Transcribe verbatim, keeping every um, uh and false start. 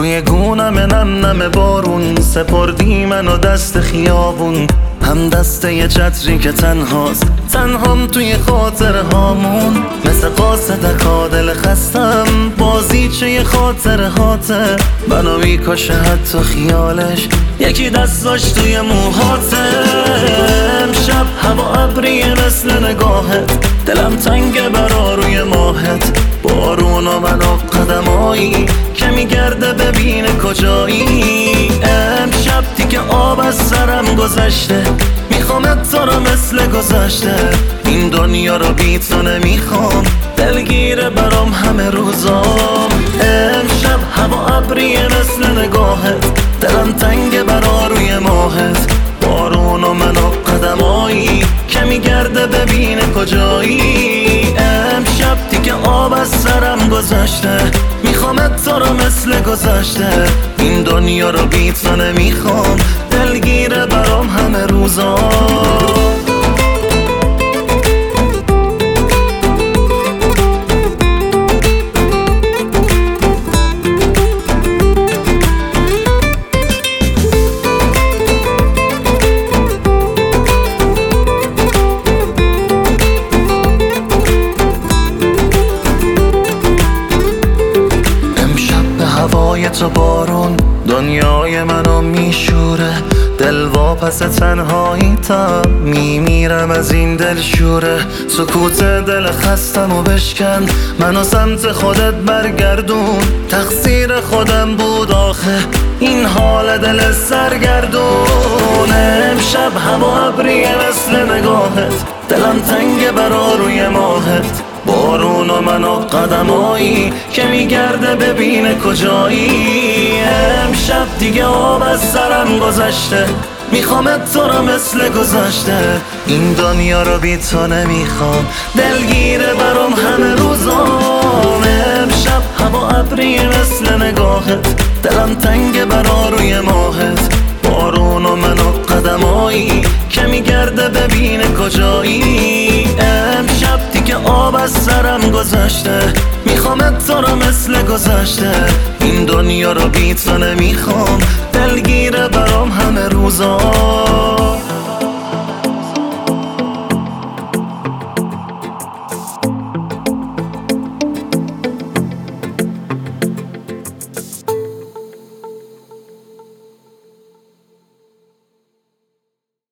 روی گونم نم نم بارون، سپردی منو دست خیابون، هم دسته یه چتری که تنهاست، تنهام توی خاطر هامون. مثل قاصدک دل خستم، بازیچه یه خاطر هاته، منو میکشه حتی خیالش، یکی دستاش توی موهاته. امشب هوا ابریه مثل نگاهت، دلم تنگه برا روی ماهت، بارون و منو قدمایی که میگرده ببینه کجایی. امشب دیگه آب از سرم گذشته، میخوامت تو رو مثل گذشته، این دنیا رو بی تو نمیخوام، دلگیره برام همه روزام. امشب هوا ابریه مثل نگاهت، دلم تنگه برا روی ماهت، بارون و منو قدمایی که میگرده ببینه کجایی. امشب دیگه آب از سرم گذشته، میخوامت تو رو مثل گذشته، این دنیا رو بی تو نمیخوام، دلگیره برام همه روزام. هوای تو بارون دنیای منو میشوره، دل واپس تنهایی تا میمیرم از این دل شوره. سکوت دل خستم و بشکن، منو سمت خودت برگردون، تقصیر خودم بود آخه این حال دل سرگردون. امشب هوا ابریه مثل نگاهت، دلم تنگه برا روی ماهت، بارون و منو قدمایی که میگرده ببینه کجایی. امشب دیگه آب از سرم گذشته، میخوامت تو رو مثل گذشته، این دنیا رو بی تو نمیخوام، دلگیره برام همه روزام. امشب هوا ابریه مثل نگاهت، دلم تنگه برا روی ماهت، بارون و منو قدمایی که میگرده ببینه کجایی. امشب دیگه آب از سرم گذشته، میخوامت تو رو مثل گذشته، این دنیا رو بی تو نمیخوام، دلگیره برام همه روزا.